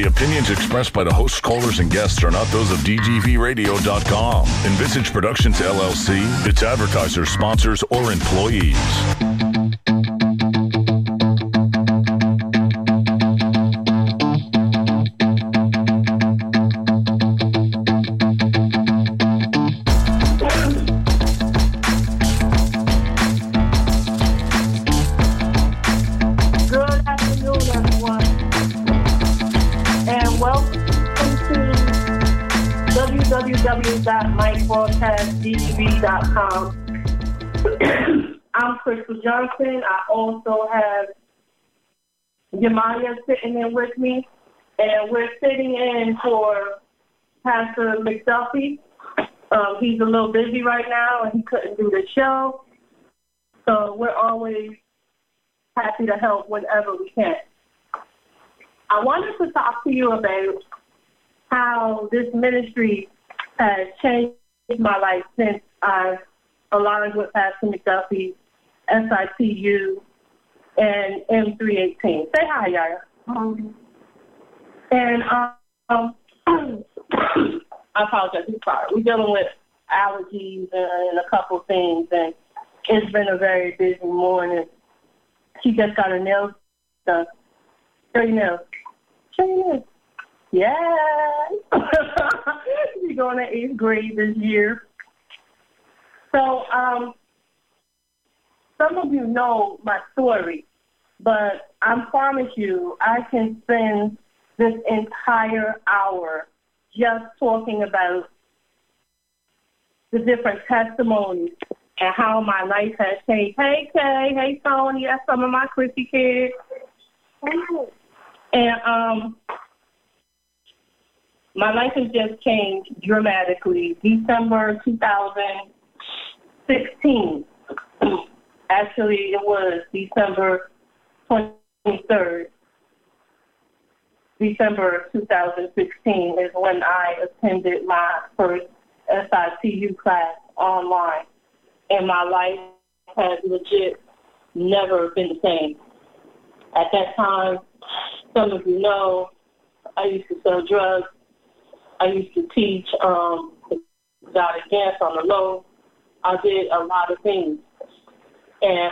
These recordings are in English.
The opinions expressed by the hosts, callers, and guests are not those of DGVRadio.com, Envisage Productions LLC, its advertisers, sponsors, or employees. www.micbroadcastdgv.com. I'm Crystal Johnson. I also have Yamaya sitting in with me, and we're sitting in for Pastor McDuffie. He's a little busy right now, and he couldn't do the show, so we're always happy to help whenever we can. I wanted to talk to you about how this ministry has changed my life since I've aligned with Pastor McDuffie, SITU, and M318. Say hi, Yaya. And I apologize. I'm sorry. We're dealing with allergies and a couple things, and it's been a very busy morning. She just got her nails done. Show your nails. Show your nails. Yeah. She's going to 8th grade this year. So some of you know my story, but I promise you I can spend this entire hour just talking about the different testimonies and how my life has changed. Hey, Kay. Hey, Tony. That's some of my Chrissy kids. And my life has just changed dramatically. December 2016. Actually, it was December 23rd. December 2016 is when I attended my first SITU class online. And my life has legit never been the same. At that time, some of you know, I used to sell drugs. I used to teach exotic dance on the low. I did a lot of things. And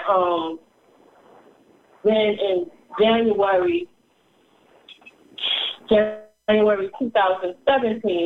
then in January 2017,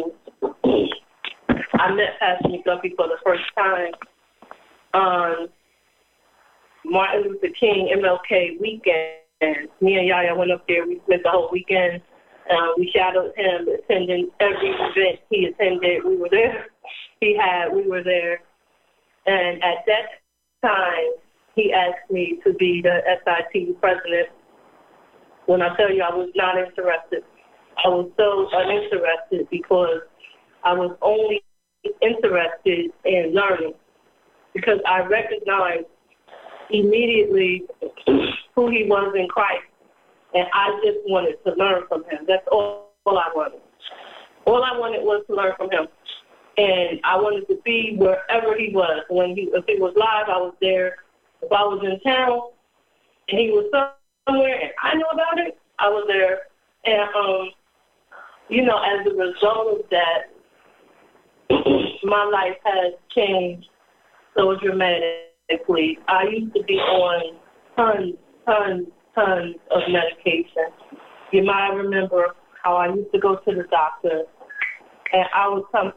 I met Pastor McDuffie for the first time on Martin Luther King MLK weekend. Me and Yaya went up there. We spent the whole weekend. We shadowed him, attending every event he attended. We were there. We were there. And at that time, he asked me to be the SITU president. When I tell you I was not interested, I was so uninterested because I was only interested in learning, because I recognized immediately who he was in Christ, and I just wanted to learn from him. That's all I wanted. All I wanted was to learn from him, and I wanted to be wherever he was. If he was live, I was there. If I was in town and he was somewhere and I knew about it, I was there. And as a result of that, my life has changed so dramatically. I used to be on tons of medication. You might remember how I used to go to the doctor, and I would come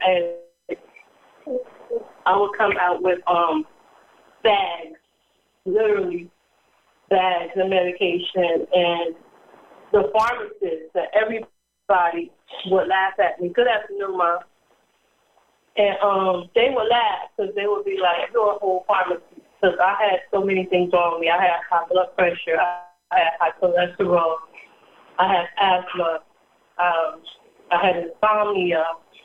out with bags, literally bags of medication, and the pharmacist and everybody would laugh at me. Good afternoon, Mom. And they would laugh because they would be like, "You're a whole pharmacist." Because I had so many things wrong with me. I had high blood pressure. I had high cholesterol. I had asthma. I had insomnia.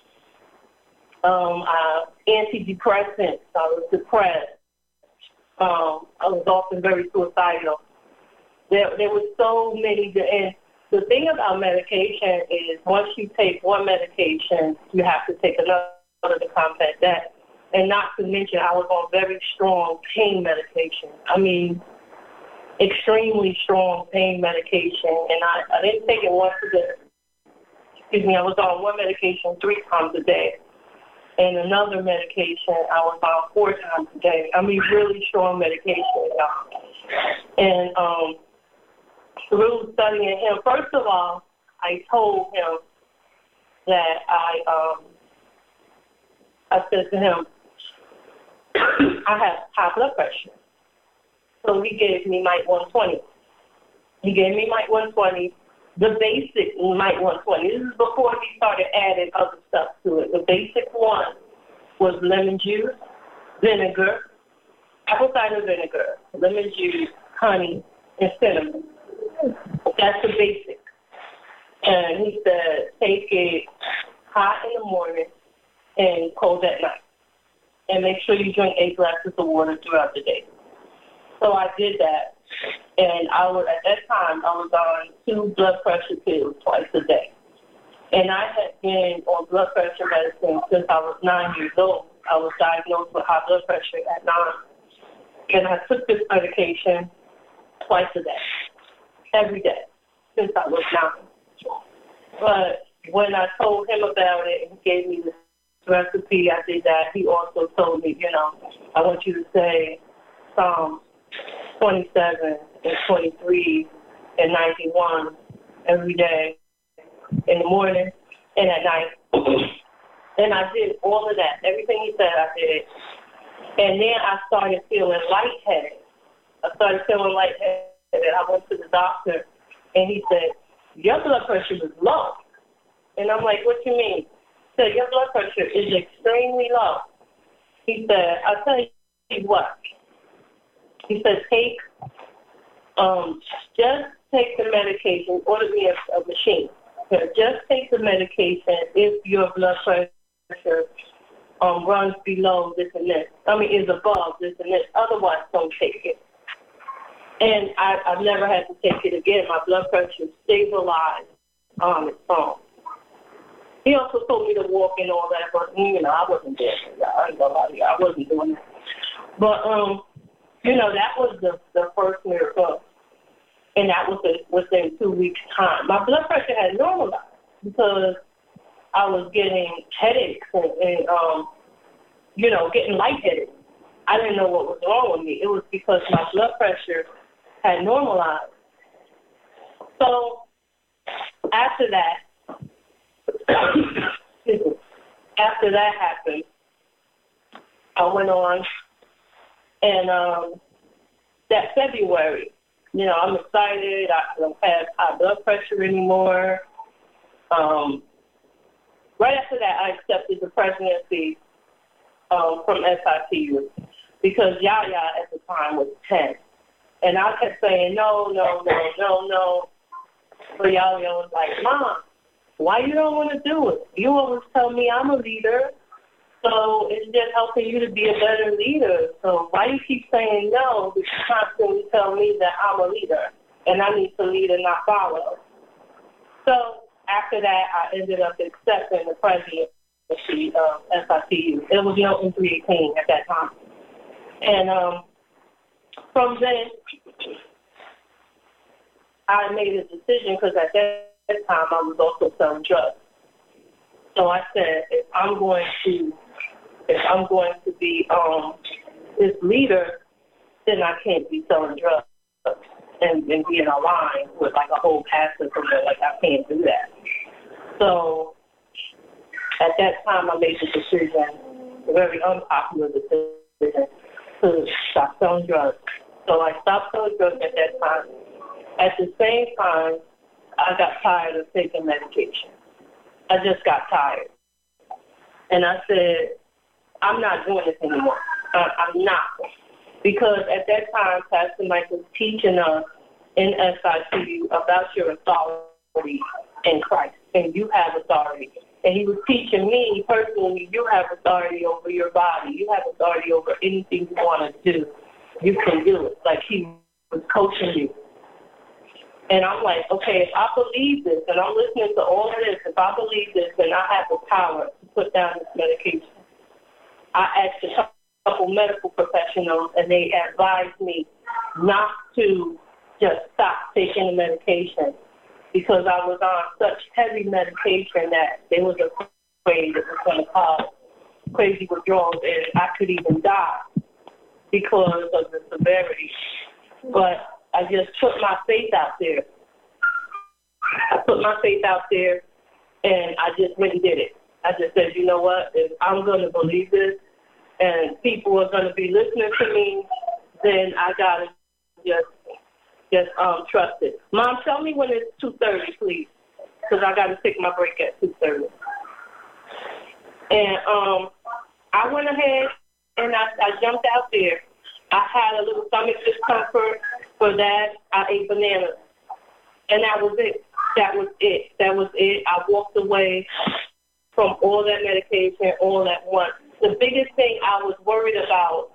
Antidepressants. I was depressed. I was often very suicidal. There were so many. And the thing about medication is once you take one medication, you have to take another to combat that. And not to mention, I was on very strong pain medication. I mean, extremely strong pain medication. And I didn't take it once a day. I was on one medication 3 times a day. And another medication I was on 4 times a day. I mean, really strong medication, y'all. And through studying him, first of all, I told him that I said to him, I have high blood pressure. So he gave me Mite 120. He gave me Mite 120, the basic Mite 120. This is before he started adding other stuff to it. The basic one was lemon juice, vinegar, apple cider vinegar, lemon juice, honey, and cinnamon. That's the basic. And he said, take it hot in the morning and cold at night. And make sure you drink 8 glasses of water throughout the day. So I did that. And at that time, I was on 2 blood pressure pills twice a day. And I had been on blood pressure medicine since I was 9 years old. I was diagnosed with high blood pressure at 9. And I took this medication twice a day, every day, since I was 9. But when I told him about it and he gave me this recipe, I did that. He also told me, I want you to say Psalms 27 and 23 and 91 every day in the morning and at night. And I did all of that. Everything he said, I did. And then I started feeling lightheaded. I went to the doctor, and he said, your blood pressure was low. And I'm like, what you mean? He said, your blood pressure is extremely low. He said, I'll tell you what. He said, just take the medication, order me a machine. Just take the medication if your blood pressure runs below this and this. Is above this and this. Otherwise, don't take it. And I've never had to take it again. My blood pressure stabilized on its own. He also told me to walk and all that, but, I wasn't there. I ain't gonna lie to you. I wasn't doing that. But, that was the first miracle. And that was within 2 weeks' time. My blood pressure had normalized because I was getting headaches and getting lightheaded. I didn't know what was wrong with me. It was because my blood pressure had normalized. So after that, after that happened, I went on, and that February, I'm excited. I don't have high blood pressure anymore. Right after that, I accepted the presidency from SITU because Yaya at the time was 10. And I kept saying, no. But Yaya was like, Mom, why you don't want to do it? You always tell me I'm a leader, so it's just helping you to be a better leader. So why you keep saying no? Because you constantly tell me that I'm a leader, and I need to lead and not follow. So after that, I ended up accepting the presidency of SITU. It was Milton 318 at that time. And from then, I made a decision because at that time I was also selling drugs. So I said, if I'm going to be this leader, then I can't be selling drugs and be in a line with like a whole pastor somewhere. Like I can't do that. So at that time I made the decision, a very unpopular decision, to stop selling drugs. So I stopped selling drugs at that time. At the same time, I got tired of taking medication. I just got tired. And I said, I'm not doing this anymore. I'm not. Because at that time, Pastor Mike was teaching us in SITU about your authority in Christ. And you have authority. And he was teaching me personally, you have authority over your body. You have authority over anything you want to do. You can do it. Like he was coaching you. And I'm like, okay, if I believe this, and I'm listening to all of this, if I believe this, then I have the power to put down this medication. I asked a couple medical professionals, and they advised me not to just stop taking the medication, because I was on such heavy medication that they was afraid it was going to cause crazy withdrawals and I could even die because of the severity. But I just put my faith out there. I put my faith out there, and I just really did it. I just said, you know what, if I'm going to believe this and people are going to be listening to me, then I got to just trust it. Mom, tell me when it's 2:30, please, because I got to take my break at 2:30. And I went ahead and I jumped out there. I had a little stomach discomfort. For that, I ate bananas. And that was it. That was it. I walked away from all that medication all at once. The biggest thing I was worried about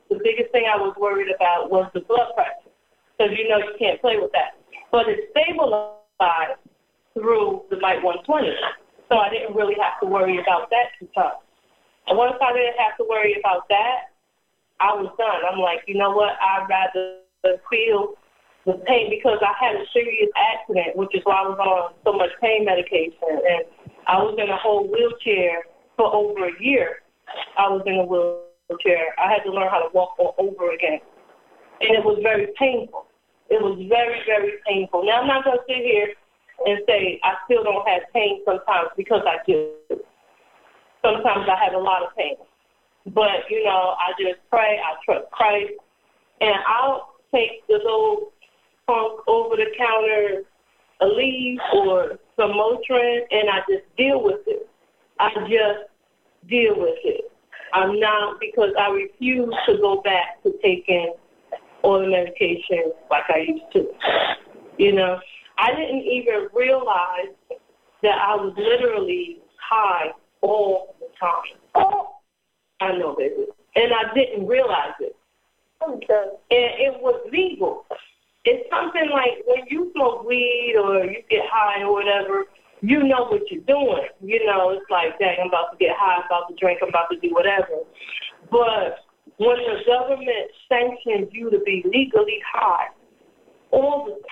was the blood pressure. Because you know you can't play with that. But it stabilized through the Light 120. So I didn't really have to worry about that too tough. And once I didn't have to worry about that, I was done. I'm like, you know what? I'd rather feel the pain because I had a serious accident, which is why I was on so much pain medication. And I was in a whole wheelchair for over a year. I was in a wheelchair. I had to learn how to walk all over again. And it was very painful. It was very, very painful. Now, I'm not going to sit here and say I still don't have pain sometimes because I do. Sometimes I have a lot of pain. But, you know, I just pray, I trust Christ, and I'll take the little punk over-the-counter Aleve or some Motrin, and I just deal with it. I just deal with it. I'm not, because I refuse to go back to taking all the medication like I used to. You know, I didn't even realize that I was literally high all the time. Oh, I know, baby. And I didn't realize it. Okay. And it was legal. It's something like when you smoke weed or you get high or whatever, you know what you're doing. You know, it's like, dang, I'm about to get high, I'm about to drink, I'm about to do whatever. But when the government sanctions you to be legally high all the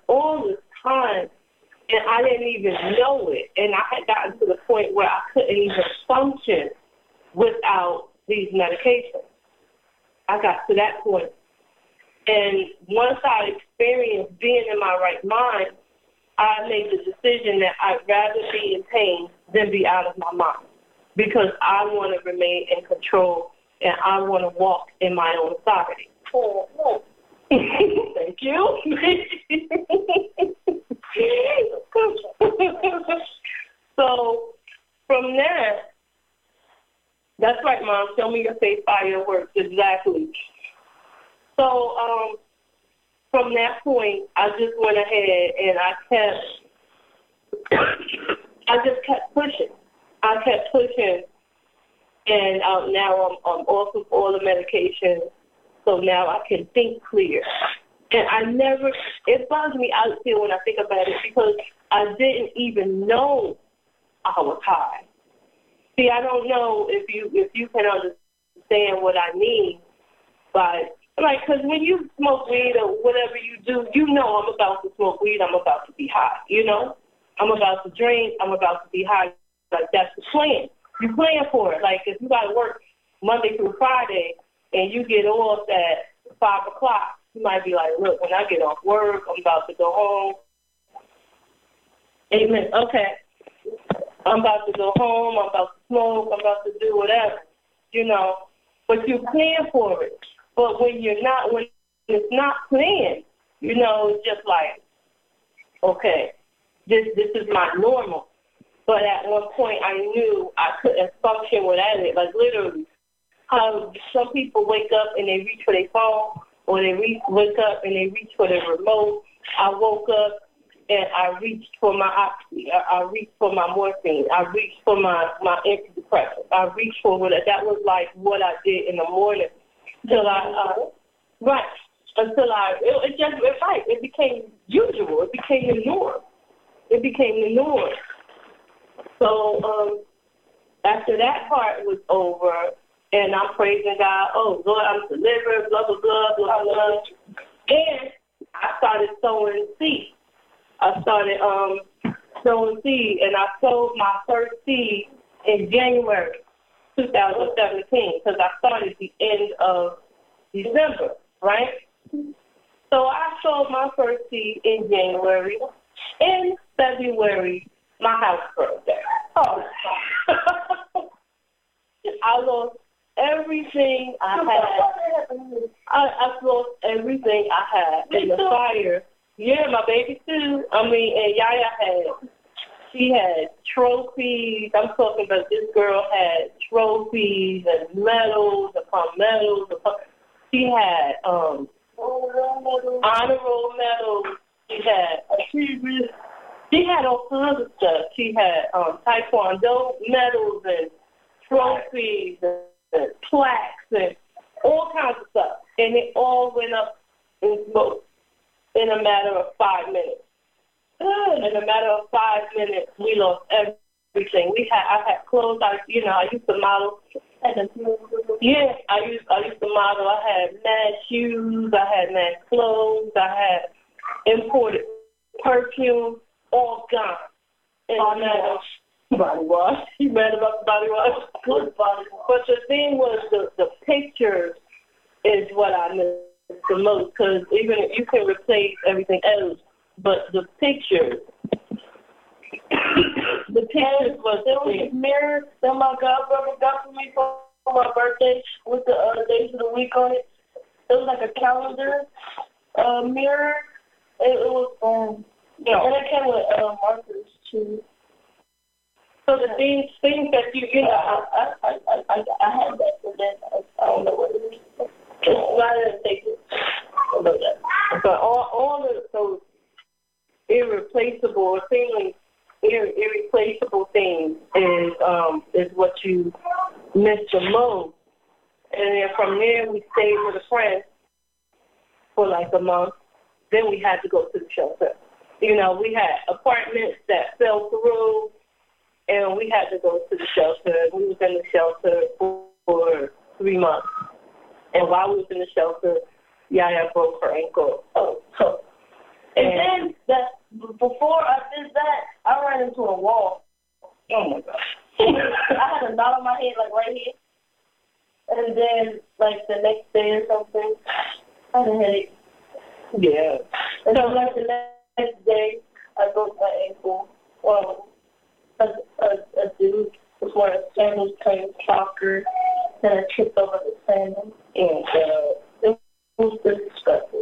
time, and I didn't even know it, and I had gotten to the point where I couldn't even function without these medications. I got to that point. And once I experienced being in my right mind, I made the decision that I'd rather be in pain than be out of my mind because I want to remain in control and I want to walk in my own authority. Oh. Thank you. So from that's right, Mom. Show me your faith by your works. Exactly. So from that point, I just went ahead and I just kept pushing. I kept pushing, and now I'm off of all the medication, so now I can think clear. And it bugs me out here when I think about it because I didn't even know I was high. See, I don't know if you can understand what I mean by, like, because when you smoke weed or whatever you do, you know I'm about to smoke weed, I'm about to be high, you know? I'm about to drink, I'm about to be high. Like, that's the plan. You plan for it. Like, if you got to work Monday through Friday and you get off at 5 o'clock, you might be like, look, when I get off work, I'm about to go home. Amen. Okay. I'm about to go home, I'm about to smoke, I'm about to do whatever, you know. But you plan for it. But when it's not planned, you know, it's just like, okay, this is my normal. But at one point I knew I couldn't function without it. Like literally, how some people wake up and they reach for their phone, or they wake up and they reach for their remote. I woke up and I reached for my oxy. I reached for my morphine. I reached for my antidepressant. I reached for what that was like what I did in the morning until it became usual. It became the norm. So after that part was over, and I'm praising God, oh, Lord, I'm delivered, blah, blah, blah, blah, blah. And I started sowing seeds. I started sowing seed, and I sowed my first seed in January 2017 because I started the end of December, right? So I sowed my first seed in January. In February, my house burned down. Oh, I lost everything I had. I lost everything I had in the fire. Yeah, my baby too. And Yaya she had trophies. I'm talking about this girl had trophies and medals upon medals. She had honor roll medals. She had achievements. She had all kinds of stuff. She had taekwondo medals and trophies and plaques and all kinds of stuff. And it all went up in smoke in a matter of 5 minutes. In a matter of 5 minutes, we lost everything. I had clothes. I used to model. Yeah, I used to model. I had mad shoes. I had mad clothes. I had imported perfume, all gone. Body wash. You mad about the body wash? Good body wash. But the thing was, the pictures is what I miss the most, because even if you can replace everything else, but the pictures. The pictures was there was a mirror that my godbrother got for me for my birthday with the days of the week on it. It was like a calendar mirror. It was and it came with markers too. So the things that I had that, and then I don't know what it is. I didn't take it. But all of those irreplaceable things is what you miss the most. And then from there, we stayed with a friend for like a month. Then we had to go to the shelter. We had apartments that fell through, and we had to go to the shelter. We was in the shelter for 3 months. And while we was in the shelter, Yaya broke her ankle. And then before I did that, I ran into a wall. Oh my gosh. I had a knot on my head, like right here. And then, like the next day or something, I had a headache. Yeah. And so, like the next day, I broke my ankle. Well, a dude was wearing sandals playing soccer, and I tripped over the sandals. And it was disgusting.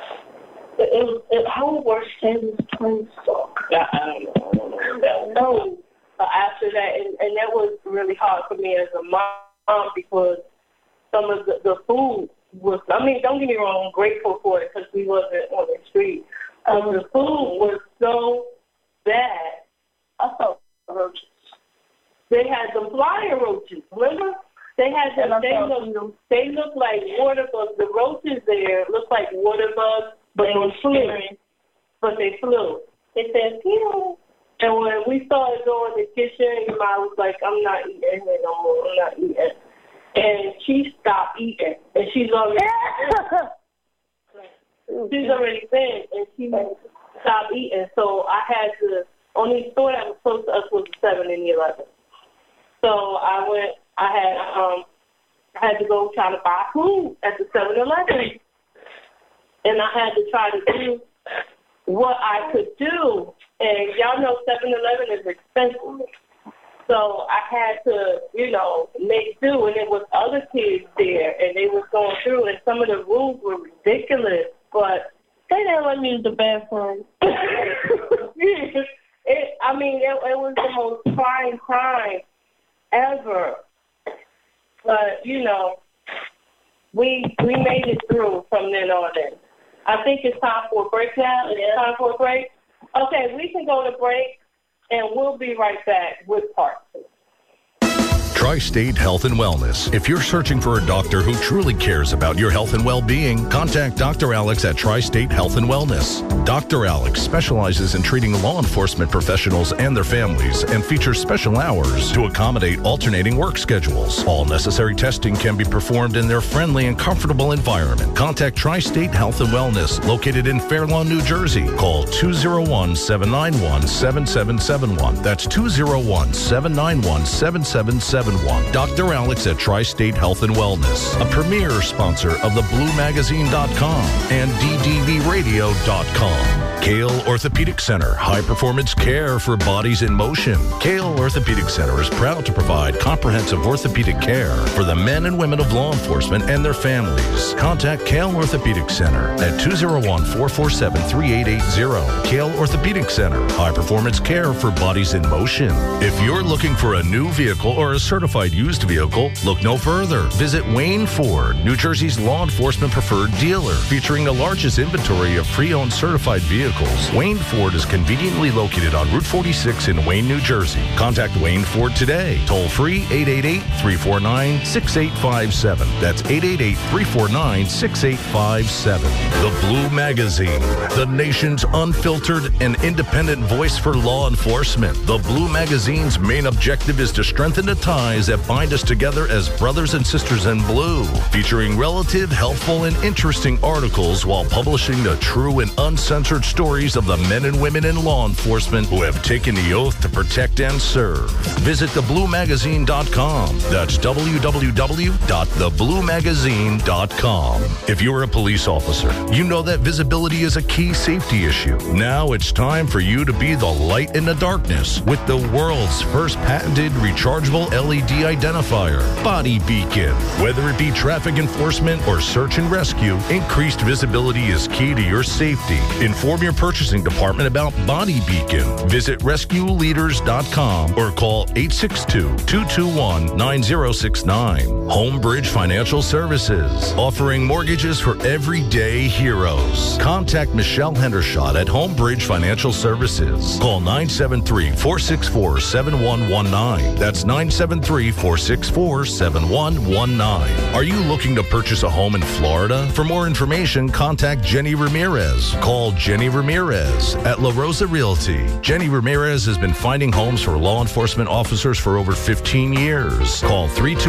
How were sandals playing soccer? I don't know. No. After that, and that was really hard for me as a mom, because some of the food was, don't get me wrong, I'm grateful for it because we wasn't on the street. The food was so bad. I saw roaches. They had the flying roaches, remember? They had them, they looked like water bugs. The roaches there looked like water bugs, but they flew. They said, pew. And when we started going to the kitchen, your mom was like, I'm not eating here no more. I'm not eating. And she stopped eating. And she's already thin, and she stopped eating. So I had to, only store that was close to us was the 7 and the 11. So I had to go try to buy food at the 7-Eleven. And I had to try to do what I could do. And y'all know 7-Eleven is expensive. So I had to, make do. And there was other kids there, and they was going through, and some of the rules were ridiculous. But they didn't let me use the bathroom. It was the most trying time ever. But, we made it through from then on in. I think it's time for a break now. It's time for a break. Okay, we can go to break, and we'll be right back with part 2. Tri-State Health and Wellness. If you're searching for a doctor who truly cares about your health and well-being, contact Dr. Alex at Tri-State Health and Wellness. Dr. Alex specializes in treating law enforcement professionals and their families and features special hours to accommodate alternating work schedules. All necessary testing can be performed in their friendly and comfortable environment. Contact Tri-State Health and Wellness, located in Fair Lawn, New Jersey. Call 201-791-7771. That's 201-791-7771. Dr. Alex at Tri-State Health and Wellness, a premier sponsor of the BlueMagazine.com and DDVRadio.com. Kale Orthopedic Center, high-performance care for bodies in motion. Kale Orthopedic Center is proud to provide comprehensive orthopedic care for the men and women of law enforcement and their families. Contact Kale Orthopedic Center at 201-447-3880. Kale Orthopedic Center, high-performance care for bodies in motion. If you're looking for a new vehicle or a certified used vehicle, look no further. Visit Wayne Ford, New Jersey's law enforcement preferred dealer, featuring the largest inventory of pre-owned certified vehicles. Wayne Ford is conveniently located on Route 46 in Wayne, New Jersey. Contact Wayne Ford today. Toll free 888-349-6857. That's 888-349-6857. The Blue Magazine, the nation's unfiltered and independent voice for law enforcement. The Blue Magazine's main objective is to strengthen the ties that bind us together as brothers and sisters in blue, featuring relative, helpful, and interesting articles while publishing the true and uncensored stories of the men and women in law enforcement who have taken the oath to protect and serve. Visit thebluemagazine.com. That's www.thebluemagazine.com. If you're a police officer, you know that visibility is a key safety issue. Now it's time for you to be the light in the darkness with the world's first patented rechargeable LED identifier, Body Beacon. Whether it be traffic enforcement or search and rescue, increased visibility is key to your safety. Inform your purchasing department about Body Beacon. Visit rescueleaders.com or call 862-221-9069. Homebridge Financial Services, offering mortgages for everyday heroes. Contact Michelle Hendershot at Homebridge Financial Services. Call 973-464-7119. That's 973-464-7119. Are you looking to purchase a home in Florida? For more information, contact Jenny Ramirez. Call Jenny Ramirez at La Rosa Realty. Jenny Ramirez has been finding homes for law enforcement officers for over 15 years. Call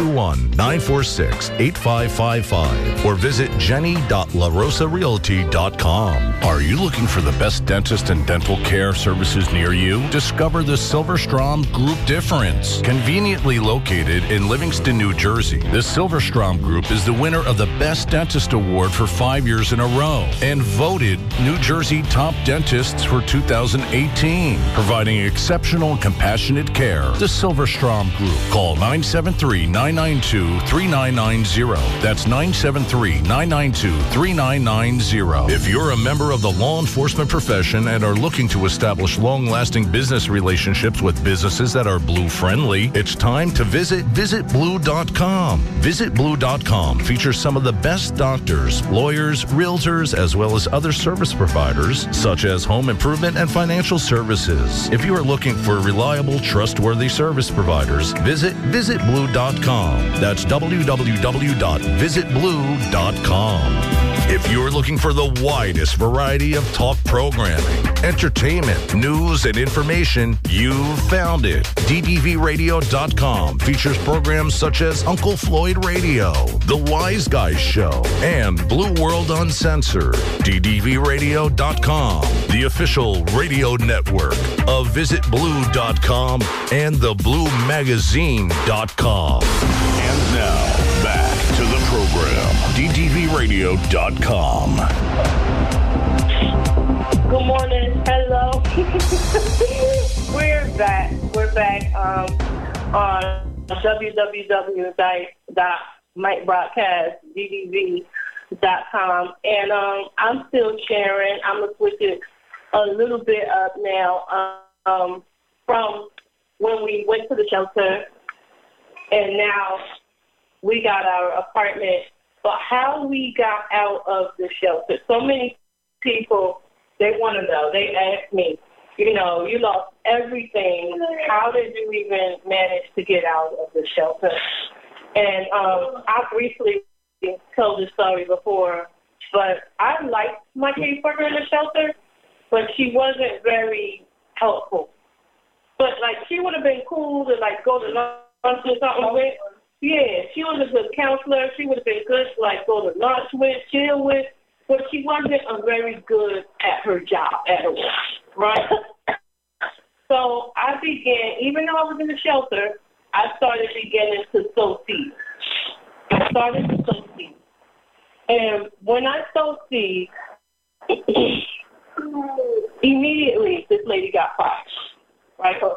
321-946-8555 or visit jenny.larosarealty.com. Are you looking for the best dentist and dental care services near you? Discover the Silverstrom Group difference. Conveniently located in Livingston, New Jersey, the Silverstrom Group is the winner of the Best Dentist Award for 5 years in a row and voted New Jersey Top Dentists for 2018, providing exceptional and compassionate care. The Silverstrom Group. Call 973-992-3990. That's 973-992-3990. If you're a member of the law enforcement profession and are looking to establish long-lasting business relationships with businesses that are blue-friendly, it's time to visit visitblue.com. Visitblue.com features some of the best doctors, lawyers, realtors, as well as other service providers such as home improvement and financial services. If you are looking for reliable, trustworthy service providers, visit visitblue.com. That's www.visitblue.com. If you're looking for the widest variety of talk programming, entertainment, news, and information, you've found it. DDVRadio.com features programs such as Uncle Floyd Radio, The Wise Guys Show, and Blue World Uncensored. DDVRadio.com, the official radio network of VisitBlue.com and TheBlueMagazine.com. And now, back to the program. DDVRadio.com. Good morning. Hello. We're back. We're back on www.MikeBroadcast.com. And I'm still sharing. I'm going to switch it a little bit up now from when we went to the shelter and now we got our apartment. But how we got out of the shelter. So many people, they want to know. They ask me, You know, you lost everything. How did you even manage to get out of the shelter? And I briefly told this story before, but I liked my caseworker in the shelter, but she wasn't very helpful. But, like, she would have been cool to, like, go to lunch or something with. Yeah, she was a good counselor. She would have been good to, like, go to lunch with, chill with. But she wasn't very good at her job at all, right? So I began, even though I was in the shelter, I started beginning to sow seeds. And when I sowed seeds, immediately this lady got fired. Right? Shut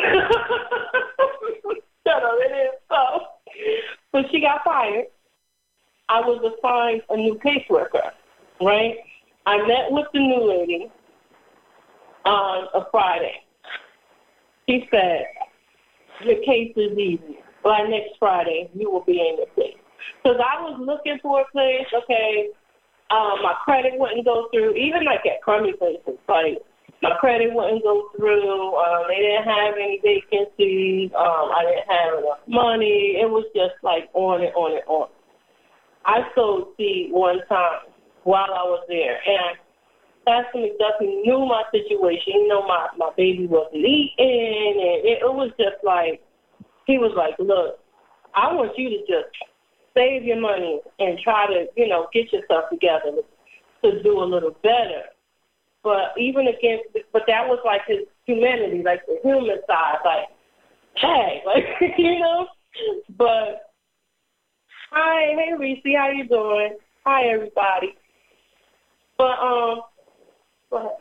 up, it is so. When she got fired, I was assigned a new caseworker, right? I met with the new lady on a Friday. She said, your case is easy. By next Friday, you will be in your place. Because I was looking for a place, okay, my credit wouldn't go through, even like at crummy places, like my credit wouldn't go through, they didn't have any vacancies, I didn't have enough money, it was just like on and on and on. I sowed seed one time while I was there, and Pastor McDuffie knew my situation. You know, my baby wasn't eating, and it was just like, he was like, look, I want you to just save your money and try to, you know, get yourself together to do a little better. But even against, but that was like his humanity, like the human side, like, hey, like, you know. But, hi, hey, Reese, how you doing? Hi, everybody. But, go ahead.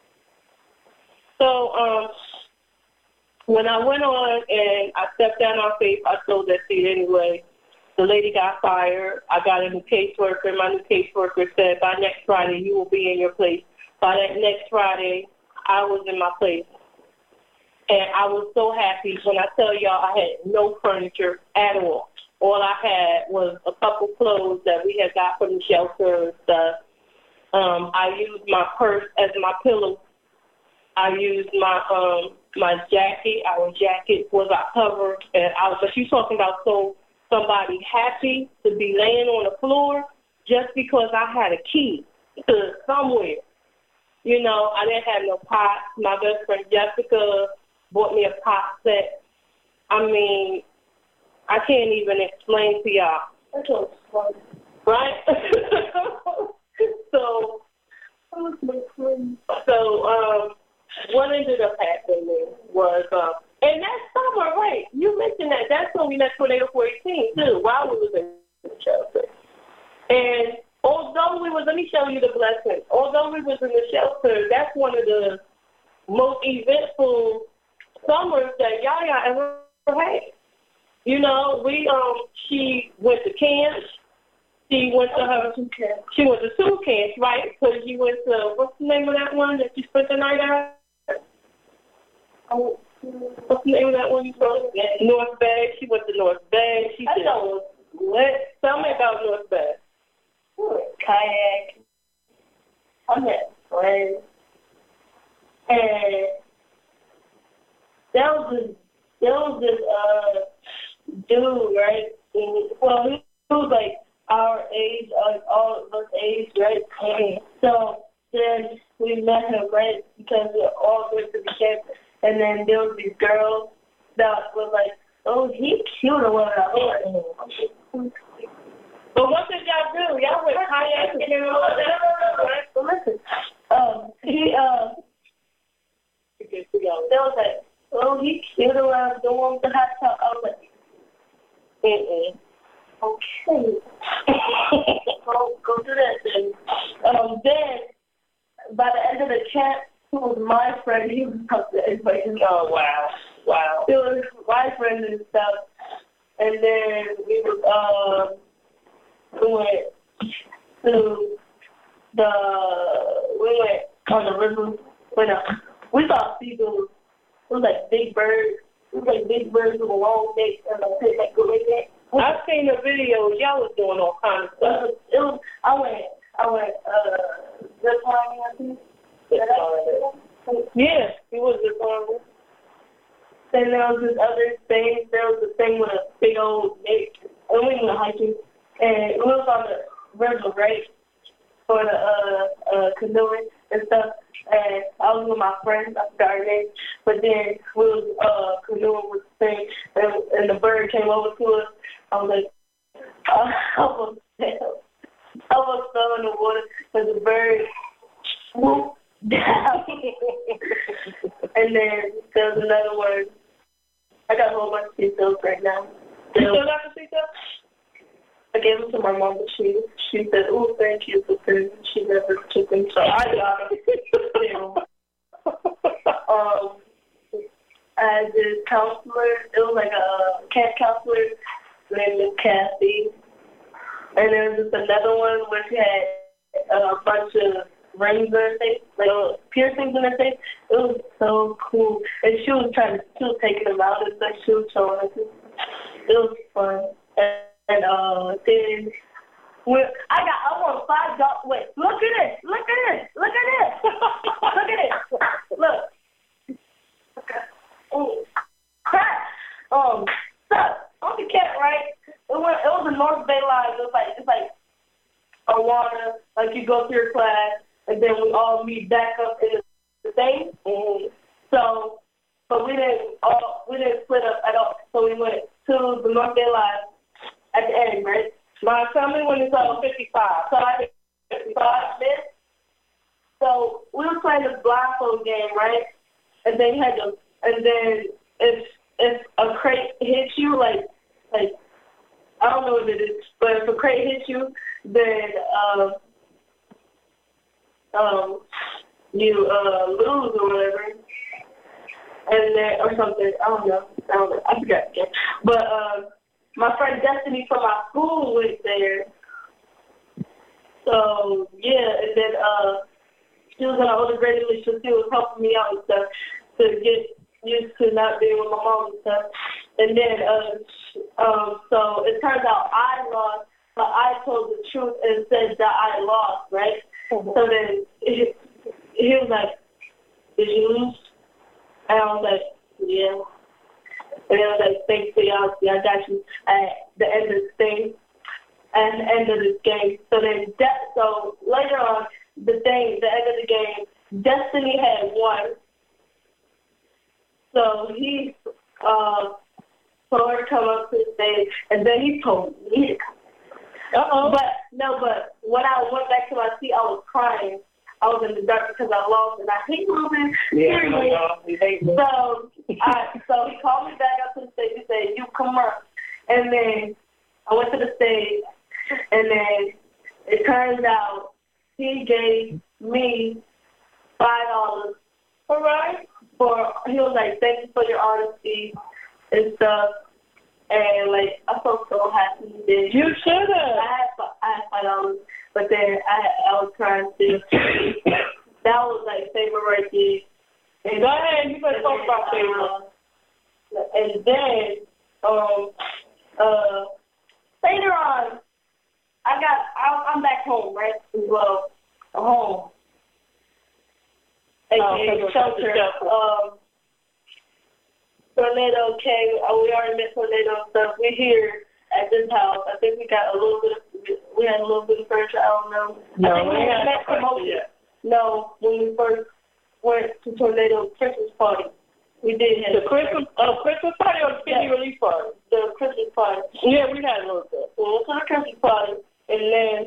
So, when I went on and I stepped down on faith, I sold that seed anyway. The lady got fired. I got a new caseworker. My new caseworker said, by next Friday, you will be in your place. By that next Friday, I was in my place. And I was so happy when I tell y'all I had no furniture at all. All I had was a couple clothes that we had got from the shelter and stuff. I used my purse as my pillow. I used my jacket. Our jacket was our cover. But she's talking about somebody happy to be laying on the floor just because I had a key to somewhere. You know, I didn't have no pots. My best friend Jessica bought me a pot set. I mean, I can't even explain to y'all. That's so funny. Right? So, what ended up happening was, and that summer, right, you mentioned that. That's when we met Tornado 418, too, while we was in the shelter. And although let me show you the blessing. Although we was in the shelter, that's one of the most eventful summers that Yaya ever had. You know, she went to camps. She went to two camps, right? So she went to, what's the name of that one that you spent the night at? What's the name of that one you spent? North Bay. She went to North Bay. Tell me about North Bay. Kayak. I met friends. And there was this dude, right? Well, he was like our age, all of us age, right? And so then we met him, right? Because we're all good to be campus. And then there was these girls that was like, oh, he's cute or whatever. But what did y'all do? Y'all went kayaking and all that. So listen, they was like, oh, he's cute or whatever. Don't want the hot tub. I was like, okay. Go do that then. Then, by the end of the camp, he was my friend. He was talking to everybody. Oh, wow. It was my friend and stuff. And then we went on the river. We saw seagulls. It was like big birds. It was like big birds with a long neck and like go like that. I've seen the video. Y'all was doing all kinds of stuff. I went zip lining, I think. Yeah, he was the farmer. Then there was this other thing. There was a thing with a big old lake. And we went hiking, and we was on the river, right, for the canoeing and stuff. And I was with my friends. I forgot her name. But then we was canoeing with the thing, and the bird came over to us. I was like, I almost fell. I almost fell in the water because the bird swooped down. And then there was another one. I got a whole bunch of seatbelts right now. You still got the seatbelts? I gave them to my mom, but she said, "Oh, thank you," but then she never took them, so I got them. I had this counselor. It was like a camp counselor named Miss Kathy, and there was just another one which had a bunch of rings in her face, like piercings in her face. It was so cool, and she was taking them out and stuff. She was showing us. It was fun. And then I want $5. Wait, look at it! Look at it! Look at it! Look at it! Look. Oh, crap! Stuff on the cat, right? It was a North Bay line. It's like Awana, like you go to your class, and then we all meet back up in the thing. Mm-hmm. So, but we didn't split up at all. So we went to the North Bay line at the end, right? My family went into 55. So I did 55 minutes. So we were playing this blindfold game, right? And then if a crate hits you, like I don't know what it is, but if a crate hits you, then you lose or whatever, and then or something. I don't know. I forgot again. But my friend Destiny from my school went there. So yeah, and then she was in an older grade, so she was helping me out and stuff to get used to not being with my mom and stuff. And then so it turns out I lost, but I told the truth and said that I lost, right? Mm-hmm. So then he was like, "Did you lose?" And I was like, "Yeah." And I was like, "Thanks for y'all. I got you at the end of this thing, and the end of this game." So then, so later on, the end of the game, Destiny had won. So he told her to come up to the stage, and then he told me to come. But when I went back to my seat, I was crying. I was in the dark because I lost, and I hate losing. Yeah, so he called me back up to the stage and said, "You come up." And then I went to the stage, and then it turns out he gave me $5. All right. He was like, "Thank you for your honesty and stuff." And like I felt so happy. Then you should have. I had $5, but then I was crying too. That was like favorite right there. And go ahead, you better talk about favorite. And then later on, I'm back home, right? Well, I'm home. AKA shelter. Tornado came. We already met tornado and stuff. We're here at this house. I think we had a little bit of furniture. I don't know. No, I think we had met promotion. Yeah. No, when we first went to Tornado Christmas party. We did have the Christmas party or the Penny Relief party? The Christmas party. Yeah, we had a little bit. We went to the Christmas party, and then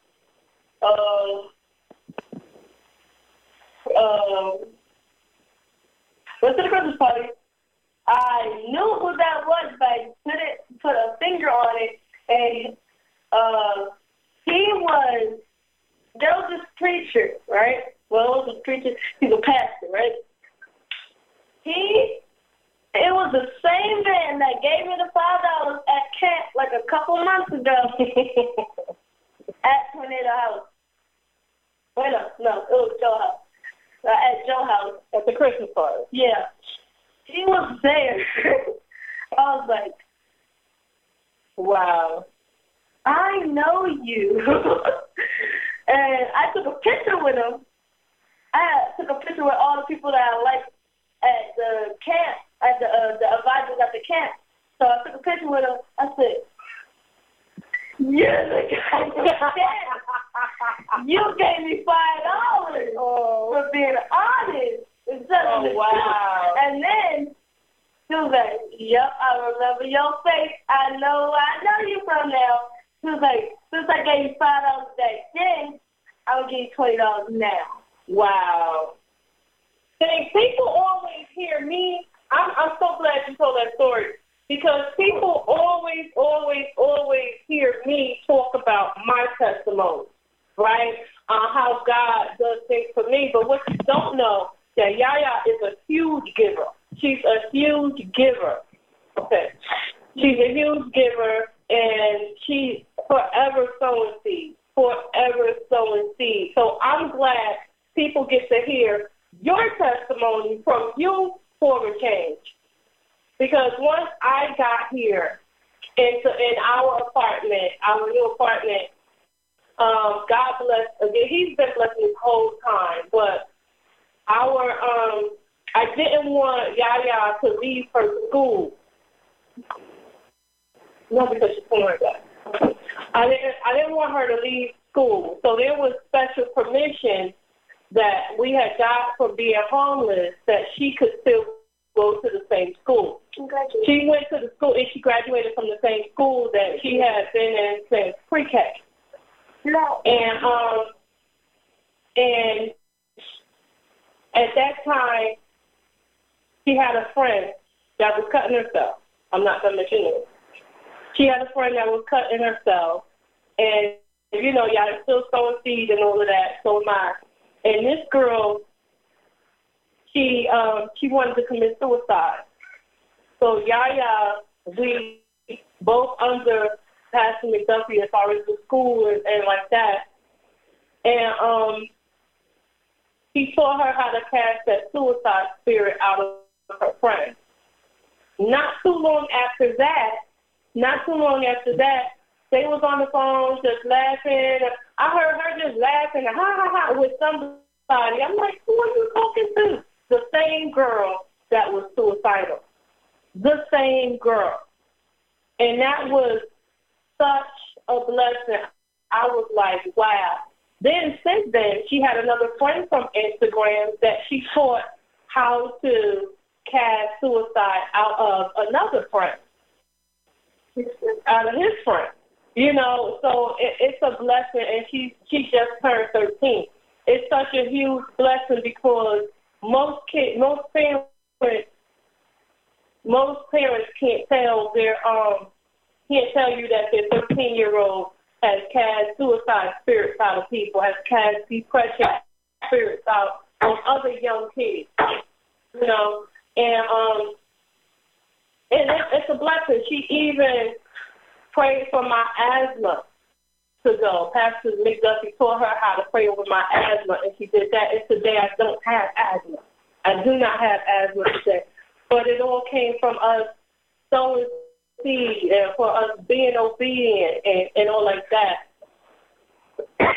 went to the Christmas party. I knew who that was, but I couldn't put a finger on it. And there was this preacher, right? Well, it was a preacher. He's a pastor, right? It was the same man that gave me the $5 at camp like a couple months ago at Tornado House. Wait, no, it was Joe House. At Joe House. At the Christmas party. Yeah. He was there. I was like, wow, I know you. And I took a picture with him. I took a picture with all the people that I liked at the camp, at the advisors at the camp. So I took a picture with them. I said, "Yeah, you gave me $5 for being honest." Wow. And then she was like, "Yep, I remember your face. I know you from now." She was like, "Since I gave you $5 back then, I will give you $20 now." Wow. See, people always hear me. I'm so glad you told that story because people always hear me talk about my testimony, right? How God does things for me. But what you don't know, that Yaya is a huge giver. She's a huge giver. Okay. She's a huge giver, and she's forever sowing seeds. Forever sowing seeds. So I'm glad people get to hear your testimony from you for a change. Because once I got here in our apartment, our new apartment, God bless, again, he's been blessing this whole time, but I didn't want Yaya to leave her school. No, because she's born that. I didn't want her to leave school. So there was special permission that we had got for being homeless that she could still go to the same school. She went to the school and she graduated from the same school that she had been in since pre-K. No. And at that time, she had a friend that was cutting herself. I'm not going to mention it. She had a friend that was cutting herself. And, you know, y'all still sowing seeds and all of that, so am I. And this girl, she wanted to commit suicide. So Yaya, we both under Pastor McDuffie as far as the school and like that. And he taught her how to cast that suicide spirit out of her friend. Not too long after that, they was on the phone just laughing. I heard her just laughing, ha, ha, ha, with somebody. I'm like, who are you talking to? The same girl that was suicidal. The same girl. And that was such a blessing. I was like, wow. Then, since then, she had another friend from Instagram that she taught how to cast suicide out of another friend, out of his friend. You know, so it's a blessing, and she just turned 13. It's such a huge blessing because most parents can't tell you that their 13-year-old has cast suicide spirits out of people, has cast depression spirits out of other young kids. You know, and it's a blessing. She even prayed for my asthma to go. Pastor McDuffie taught her how to pray over my asthma, and she did that. And today I don't have asthma. I do not have asthma today. But it all came from us sowing seed and for us being obedient and all like that.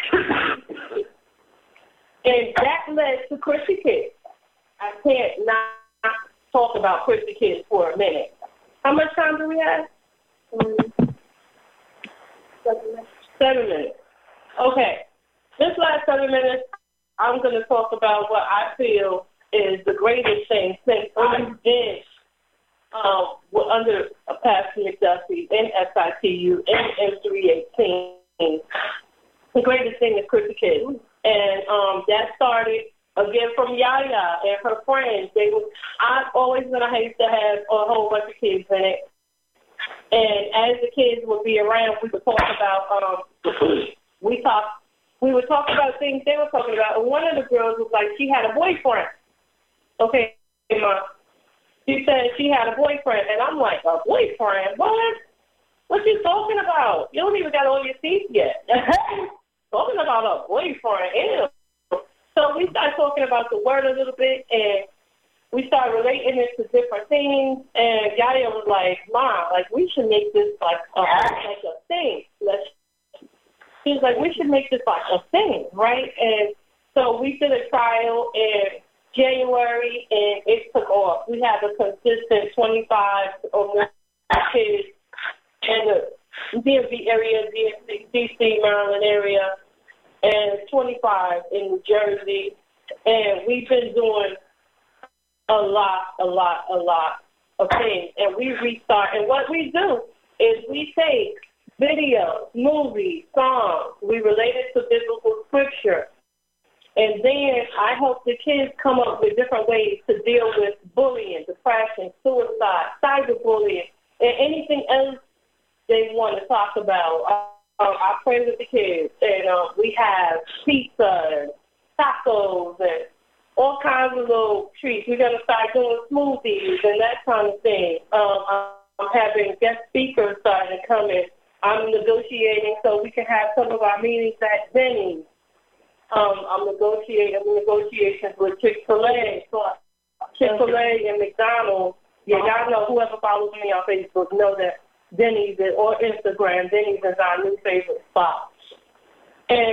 And that led to Christian Kids. I can't not talk about Christian Kids for a minute. How much time do we have? 7 minutes. Okay. This last 7 minutes, I'm going to talk about what I feel is the greatest thing since I did under Pastor McDuffie in SITU in M318. The greatest thing is Christian Kids. And that started, again, from Yaya and her friends. I've always been a house to have a whole bunch of kids in it. And as the kids would be around, we would talk about, we would talk about things they were talking about. And one of the girls was like, she had a boyfriend. Okay, Ma. She said she had a boyfriend. And I'm like, a boyfriend? What? What you talking about? You don't even got all your teeth yet. Talking about a boyfriend. Ew. So we started talking about the word a little bit, and we started relating it to different things. And Yaya was like, Mom, like, we should make this like a thing. She was like, we should make this like a thing, right? And So we did a trial in January, and it took off. We have a consistent 25 or more kids in the DMV area, D.C., Maryland area, and 25 in New Jersey. And we've been doing a lot of things. And we restart. And what we do is we take videos, movies, songs. We relate it to biblical scripture. And then I help the kids come up with different ways to deal with bullying, depression, suicide, cyberbullying, and anything else they want to talk about. I pray with the kids, and we have pizza and tacos and all kinds of little treats. We're going to start doing smoothies and that kind of thing. I'm having guest speakers starting to come in. I'm negotiating so we can have some of our meetings at Denny's. I'm negotiations with Chick-fil-A. So Chick-fil-A and McDonald's. Yeah, y'all know, whoever follows me on Facebook know that Denny's or Instagram, Denny's is our new favorite spot. And,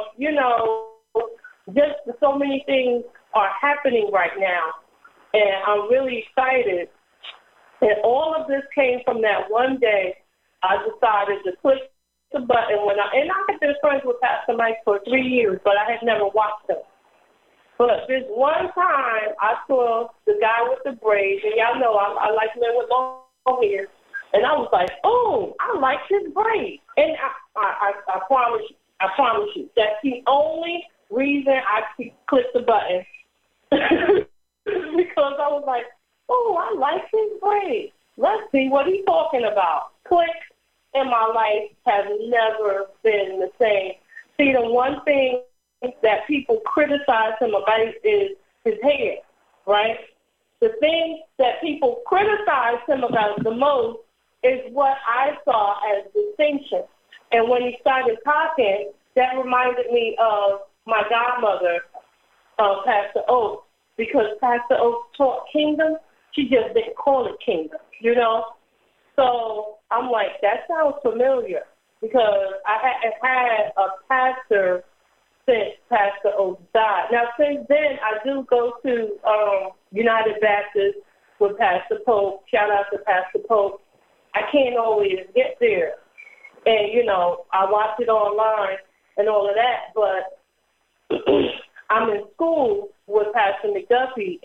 just so many things are happening right now, and I'm really excited. And all of this came from that one day I decided to click the button and I had been friends with Pastor Mike for 3 years, but I had never watched him. But this one time I saw the guy with the braids, and y'all know I like men with long hair, and I was like, oh, I like his braids. And I promise you, that's the only reason I clicked the button. Because I was like, oh, I like his braids. Let's see what he's talking about. Click. And my life has never been the same. See, the one thing that people criticize him about is his hair, right? The thing that people criticize him about the most is what I saw as distinction. And when he started talking, that reminded me of my godmother, Pastor Oaks, because Pastor Oaks taught kingdom. She just didn't call it kingdom, you know? So I'm like, that sounds familiar, because I had a pastor since Pastor Oaks died. Now, since then, I do go to United Baptist with Pastor Pope. Shout out to Pastor Pope. I can't always get there. And, I watch it online and all of that, but I'm in school with Pastor McDuffie,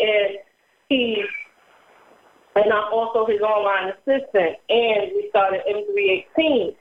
and I'm also his online assistant, and we started M318.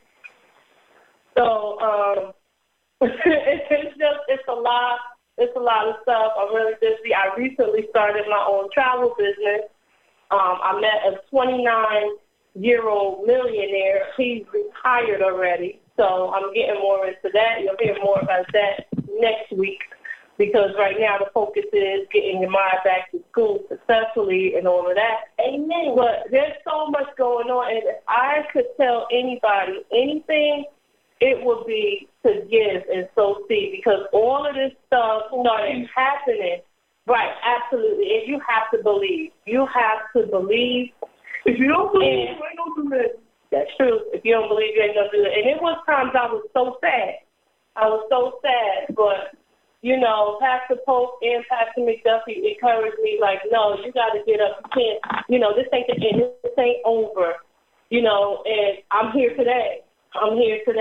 So it's a lot of stuff. I'm really busy. I recently started my own travel business. I met a 29-year-old millionaire. He's retired already, so I'm getting more into that. You'll hear more about that next week, because right now the focus is getting your mind back to school successfully and all of that. Amen. But there's so much going on, and if I could tell anybody anything, it would be to give and sow seed, because all of this stuff started happening. Right, absolutely. And you have to believe. You have to believe. If you don't believe, you ain't going to do it. That's true. If you don't believe, you ain't going to do it. And it was times I was so sad. But Pastor Pope and Pastor McDuffie encouraged me, like, no, you got to get up. You can't, this ain't the end. This ain't over. And I'm here today. And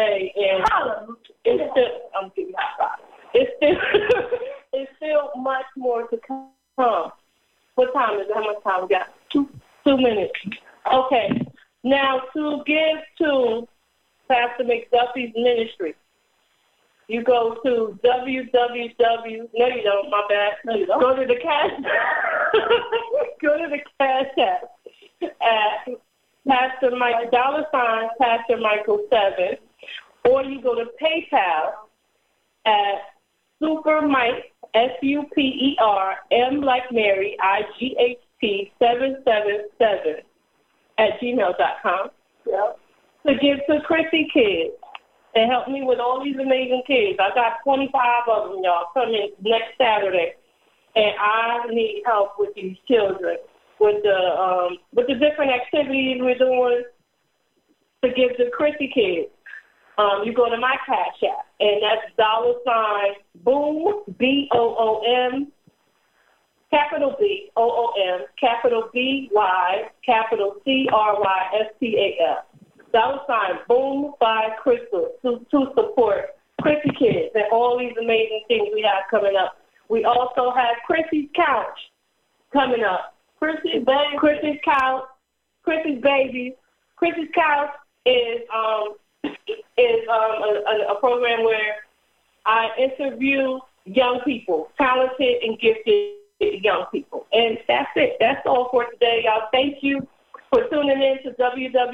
it's still, I'm giving you high five. It's still much more to come. What time is it? How much time we got? 2 minutes. Okay. Now, to give to Pastor McDuffie's ministry, you go to www. No, you don't. My bad. No, you don't. Go to the cash. Go to the cash app at Pastor Mike $ Pastor Michael 7, or you go to PayPal at Super Mike SUPER M like Mary IGHT 777 at gmail.com. Yep. To give to Chrissy Kids and help me with all these amazing kids. I got 25 of them, y'all, coming next Saturday, and I need help with these children, with the different activities we're doing to give to Chrissy Kids. you go to my Cash App, and that's $boom, BOOM, capital BOOM, capital BY, capital CRYSTAL. $boom by Crystal to support Chrissy Kids and all these amazing things we have coming up. We also have Chrissy's Couch coming up. Chrissy's Couch, Chrissy's Babies. Chrissy's Couch is a program where I interview young people, talented and gifted young people. And that's it. That's all for today, y'all. Thank you for tuning in to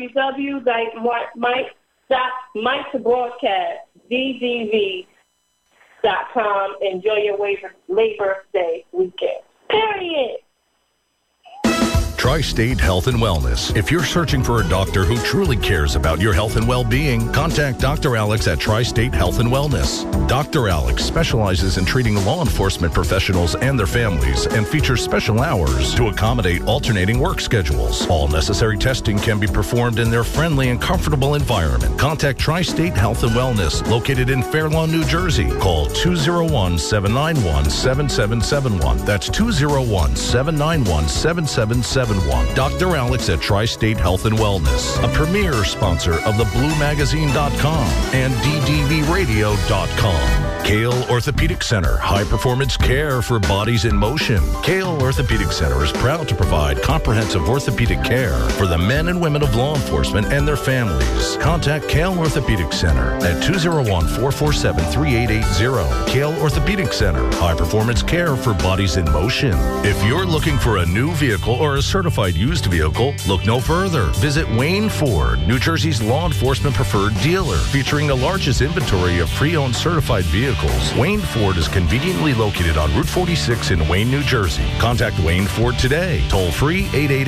www.mike-to-broadcast.com. Enjoy your Labor Day weekend. Period. Tri-State Health and Wellness. If you're searching for a doctor who truly cares about your health and well-being, contact Dr. Alex at Tri-State Health and Wellness. Dr. Alex specializes in treating law enforcement professionals and their families and features special hours to accommodate alternating work schedules. All necessary testing can be performed in their friendly and comfortable environment. Contact Tri-State Health and Wellness, located in Fair Lawn, New Jersey. Call 201-791-7771. That's 201-791-7771. Dr. Alex at Tri-State Health and Wellness, a premier sponsor of thebluemagazine.com and ddvradio.com. Kale Orthopedic Center, high-performance care for bodies in motion. Kale Orthopedic Center is proud to provide comprehensive orthopedic care for the men and women of law enforcement and their families. Contact Kale Orthopedic Center at 201-447-3880. Kale Orthopedic Center, high-performance care for bodies in motion. If you're looking for a new vehicle or a certified used vehicle, look no further. Visit Wayne Ford, New Jersey's law enforcement preferred dealer, featuring the largest inventory of pre-owned certified vehicles. Wayne Ford is conveniently located on Route 46 in Wayne, New Jersey. Contact Wayne Ford today. Toll free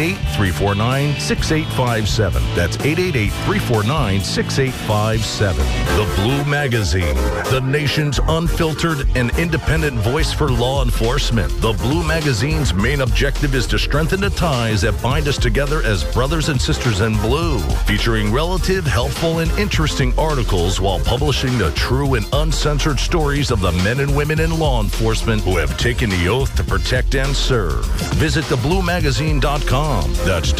888-349-6857. That's 888-349-6857. The Blue Magazine, the nation's unfiltered and independent voice for law enforcement. The Blue Magazine's main objective is to strengthen the ties that bind us together as brothers and sisters in blue, featuring relative, helpful, and interesting articles while publishing the true and uncensored stories of the men and women in law enforcement who have taken the oath to protect and serve. Visit thebluemagazine.com. That's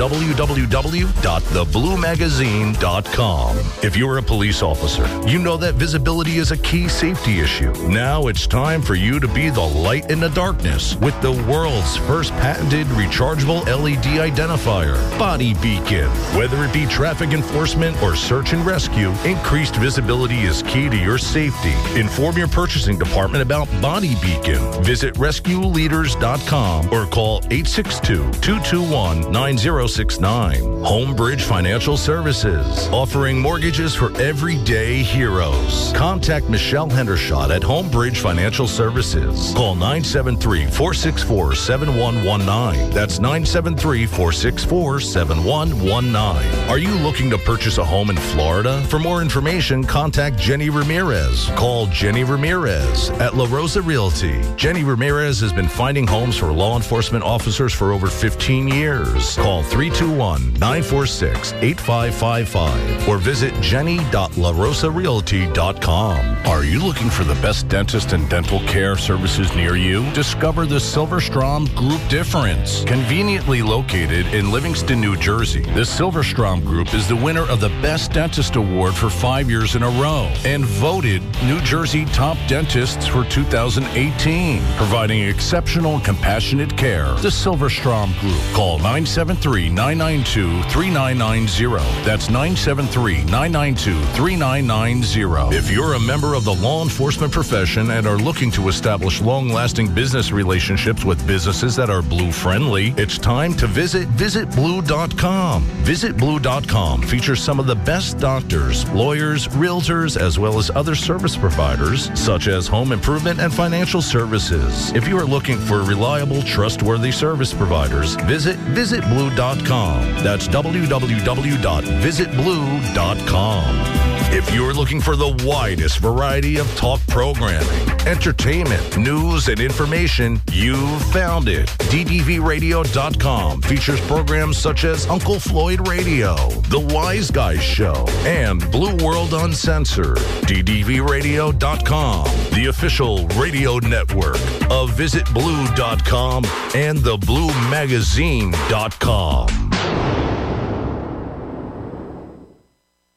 www.thebluemagazine.com. If you're a police officer, you know that visibility is a key safety issue. Now it's time for you to be the light in the darkness with the world's first patented rechargeable LED identifier, Body Beacon. Whether it be traffic enforcement or search and rescue, increased visibility is key to your safety. Inform your purchasing department about Body Beacon. Visit rescueleaders.com or call 862-221-9069. Homebridge Financial Services, offering mortgages for everyday heroes. Contact Michelle Hendershot at Homebridge Financial Services. Call 973-464-7119. That's 973-464-7119. Are you looking to purchase a home in Florida? For more information, contact Jenny Ramirez. Call Jenny Ramirez at La Rosa Realty. Jenny Ramirez has been finding homes for law enforcement officers for over 15 years. Call 321-946-8555 or visit jenny.larosarealty.com. Are you looking for the best dentist and dental care services near you? Discover the Silverstrom Group difference. Conveniently located in Livingston, New Jersey, the Silverstrom Group is the winner of the Best Dentist Award for 5 years in a row and voted New Jersey Top Dentists for 2018, providing exceptional and compassionate care. The Silverstrom Group. Call 973-992-3990. That's 973-992-3990. If you're a member of the law enforcement profession and are looking to establish long-lasting business relationships with businesses that are blue-friendly, it's time to visit visitblue.com. Visitblue.com features some of the best doctors, lawyers, realtors, as well as other service providers, such as home improvement and financial services. If you are looking for reliable, trustworthy service providers, visit visitblue.com. That's www.visitblue.com. If you're looking for the widest variety of talk programming, entertainment, news, and information, you've found it. DDVRadio.com features programs such as Uncle Floyd Radio, The Wise Guys Show, and Blue World Uncensored. DDVRadio.com, the official radio network of VisitBlue.com and TheBlueMagazine.com.